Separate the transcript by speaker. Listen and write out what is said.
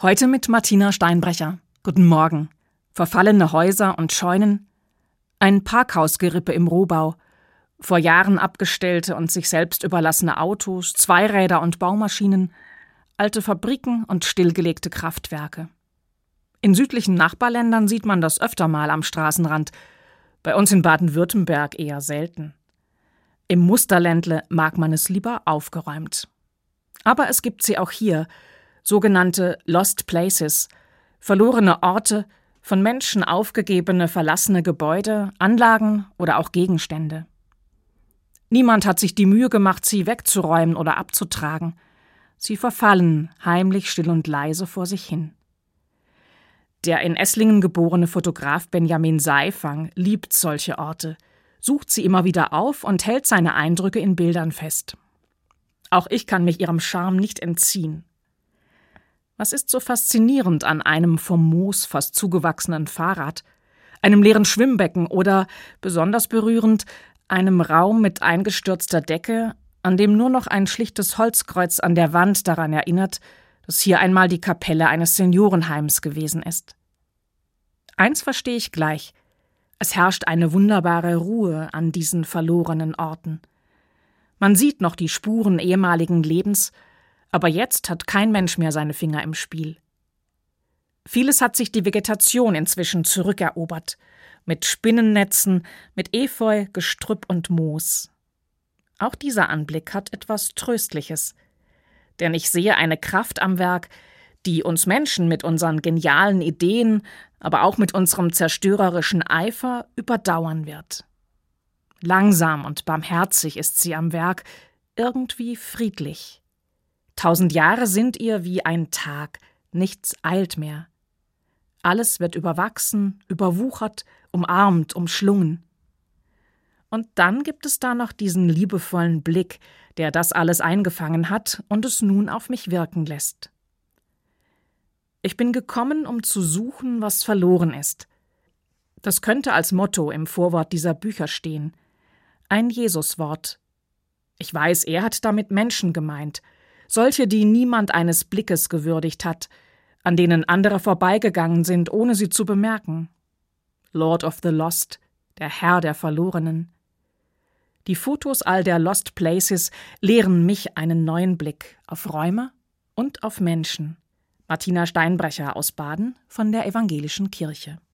Speaker 1: Heute mit Martina Steinbrecher. Guten Morgen. Verfallene Häuser und Scheunen, ein Parkhausgerippe im Rohbau, vor Jahren abgestellte und sich selbst überlassene Autos, Zweiräder und Baumaschinen, alte Fabriken und stillgelegte Kraftwerke. In südlichen Nachbarländern sieht man das öfter mal am Straßenrand, bei uns in Baden-Württemberg eher selten. Im Musterländle mag man es lieber aufgeräumt. Aber es gibt sie auch hier, sogenannte Lost Places, verlorene Orte, von Menschen aufgegebene, verlassene Gebäude, Anlagen oder auch Gegenstände. Niemand hat sich die Mühe gemacht, sie wegzuräumen oder abzutragen. Sie verfallen heimlich, still und leise vor sich hin. Der in Esslingen geborene Fotograf Benjamin Seifang liebt solche Orte, sucht sie immer wieder auf und hält seine Eindrücke in Bildern fest. Auch ich kann mich ihrem Charme nicht entziehen. Was ist so faszinierend an einem vom Moos fast zugewachsenen Fahrrad, einem leeren Schwimmbecken oder, besonders berührend, einem Raum mit eingestürzter Decke, an dem nur noch ein schlichtes Holzkreuz an der Wand daran erinnert, dass hier einmal die Kapelle eines Seniorenheims gewesen ist? Eins verstehe ich gleich: Es herrscht eine wunderbare Ruhe an diesen verlorenen Orten. Man sieht noch die Spuren ehemaligen Lebens, aber jetzt hat kein Mensch mehr seine Finger im Spiel. Vieles hat sich die Vegetation inzwischen zurückerobert, mit Spinnennetzen, mit Efeu, Gestrüpp und Moos. Auch dieser Anblick hat etwas Tröstliches, denn ich sehe eine Kraft am Werk, die uns Menschen mit unseren genialen Ideen, aber auch mit unserem zerstörerischen Eifer überdauern wird. Langsam und barmherzig ist sie am Werk, irgendwie friedlich. 1000 Jahre sind ihr wie ein Tag, nichts eilt mehr. Alles wird überwachsen, überwuchert, umarmt, umschlungen. Und dann gibt es da noch diesen liebevollen Blick, der das alles eingefangen hat und es nun auf mich wirken lässt. Ich bin gekommen, um zu suchen, was verloren ist. Das könnte als Motto im Vorwort dieser Bücher stehen. Ein Jesuswort. Ich weiß, er hat damit Menschen gemeint, solche, die niemand eines Blickes gewürdigt hat, an denen andere vorbeigegangen sind, ohne sie zu bemerken. Lord of the Lost, der Herr der Verlorenen. Die Fotos all der Lost Places lehren mich einen neuen Blick auf Räume und auf Menschen. Martina Steinbrecher aus Baden von der Evangelischen Kirche.